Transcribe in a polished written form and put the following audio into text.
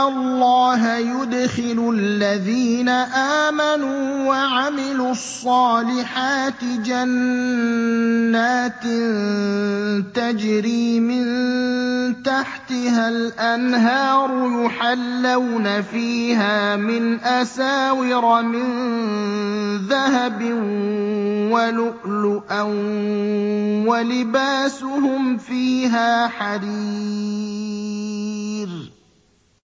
اللَّهَ يُدْخِلُ الَّذِينَ آمَنُوا وَعَمِلُوا الصَّالِحَاتِ جَنَّاتٍ تَجْرِي مِن تَحْتِهَا الْأَنْهَارُ يُحَلَّوْنَ فِيهَا مِنْ أَسَاوِرَ مِن ذَهَبٍ وَلُؤْلُؤًا وَلِبَاسُهُمْ فِيهَا حَرِيرٌ